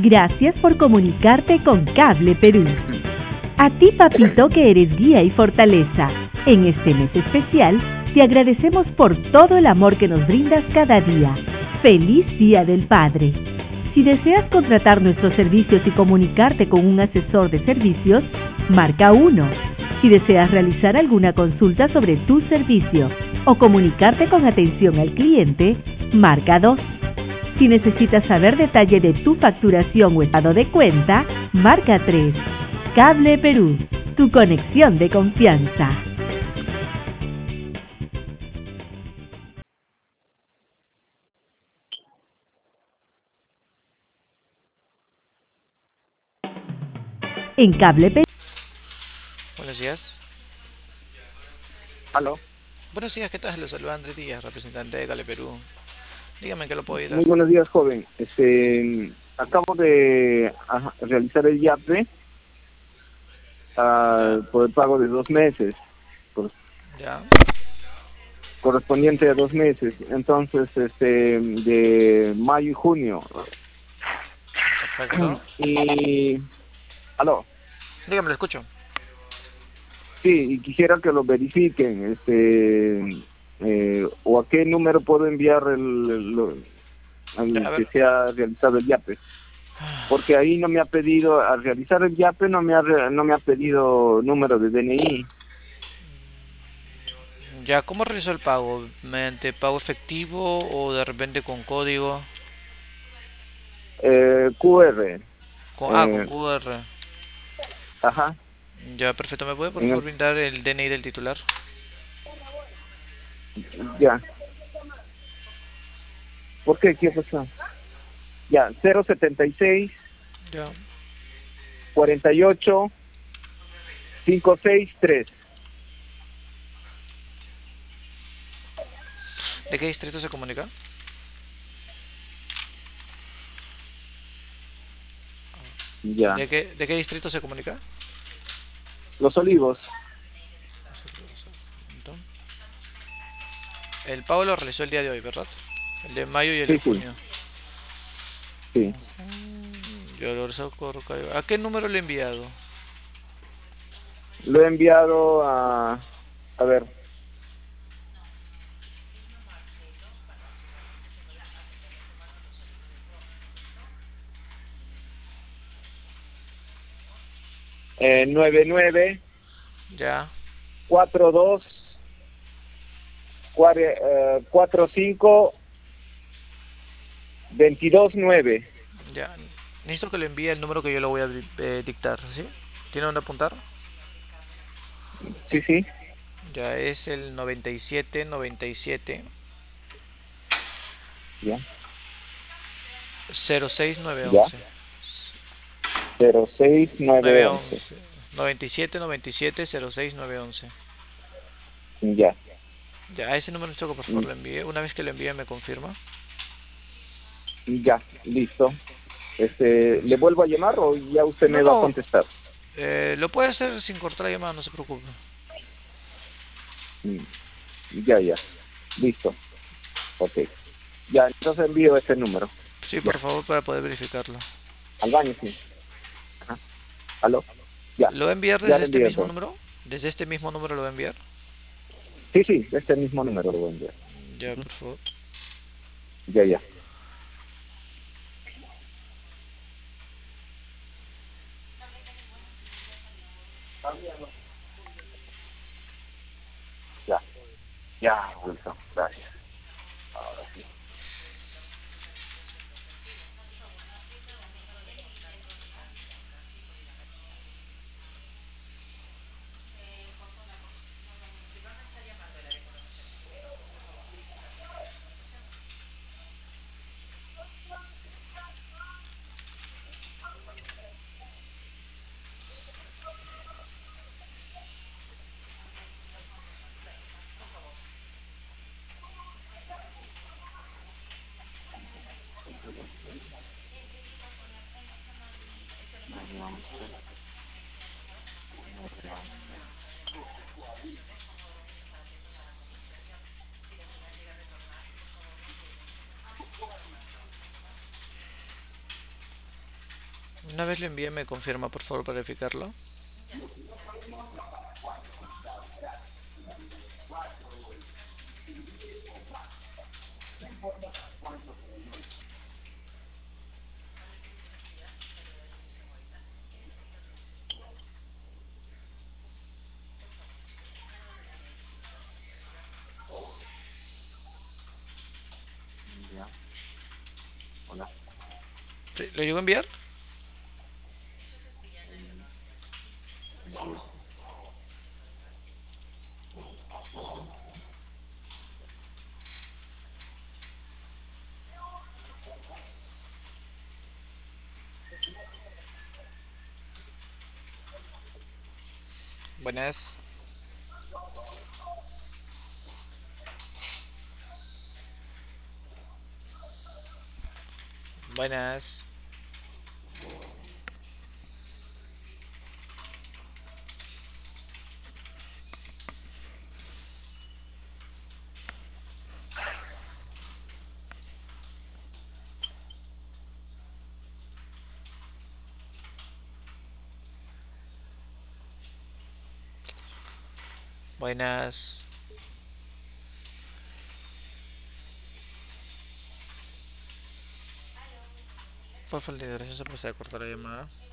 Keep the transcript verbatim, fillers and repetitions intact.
Gracias por comunicarte con Cable Perú. A ti, papito, que eres guía y fortaleza. En este mes especial, te agradecemos por todo el amor que nos brindas cada día. ¡Feliz Día del Padre! Si deseas contratar nuestros servicios y comunicarte con un asesor de servicios, marca uno. Si deseas realizar alguna consulta sobre tu servicio o comunicarte con atención al cliente, marca dos. Si necesitas saber detalle de tu facturación o estado de cuenta, marca tres. Cable Perú, tu conexión de confianza. En Cable Perú. Buenos días. Aló. Buenos días, ¿qué tal? Les saluda Andrés Díaz, representante de Cable Perú. Dígame en qué lo puedo ayudar. Muy buenos días, joven. Este, acabo de ajá, realizar el YAPE uh, por el pago de dos meses, por, Ya. correspondiente a dos meses. Entonces, este, de mayo y junio. Perfecto. Y, aló. Dígame, lo escucho. Sí, y quisiera que lo verifiquen, este, eh, o a qué número puedo enviar el, el, Ya, el a que ver. se ha realizado el YAPE. Porque ahí no me ha pedido, al realizar el YAPE no me ha, re- no me ha pedido número de D N I. Ya, ¿cómo realizó el pago? ¿Mediante pago efectivo o de repente con código? Eh, Q R. Con, ah, con Eh, Q R. ajá. Ya, perfecto. ¿Me puede por En favor el, brindar el D N I del titular? ya. ¿Por qué? ¿Qué pasó? Ya, cero setenta y seis, Ya. cuarenta y ocho, cinco seis tres. ¿De qué distrito se comunica? Ya. ¿De qué, de qué distrito se comunica? Los Olivos. Entonces, el pago lo realizó el día de hoy, ¿verdad? El de mayo y el de Sí, sí, junio. sí. Yo lo realizo por código. ¿A qué número le he enviado? Lo he enviado a, a ver, eh, nueve nueve Ya. cuatro dos cuatro cinco veintidós nueve. Ya. Necesito que le envíe el número que yo le voy a eh, dictar, ¿sí? ¿Tiene dónde apuntar? Sí, sí. Ya es el noventa y siete noventa y siete Ya, cero seis nueve ya. once cero seis nueve once. nueve once noventa y siete noventa y siete cero seis nueve once. Ya. Ya, a ese número necesito que por favor le envíe. Una vez que le envíe me confirma. Ya, listo. Este, ¿le vuelvo a llamar o ya usted No, me va a no. contestar? Eh, lo puede hacer sin cortar la llamada, no se preocupe. Mm, Ya, ya. Listo. Ok. Ya, entonces envío ese número. Sí, Ya. por favor, para poder verificarlo. Al baño, sí. Ajá. ¿Aló? Ya. ¿Lo va a enviar Ya desde le este envío mismo entonces. número? ¿Desde este mismo número lo va a enviar? Sí, sí, este mismo número lo voy a enviar. Ya, Ujú. por favor. Ya, ya. Ya. Ya, Wilson. Gracias. Ahora sí. Una vez lo envíe, me confirma por favor para verificarlo. Ya. Hola. Sí, ¿lo llegó a enviar? Buenas. Buenas. Buenas. Por favor, gracias, se procede a cortar la llamada.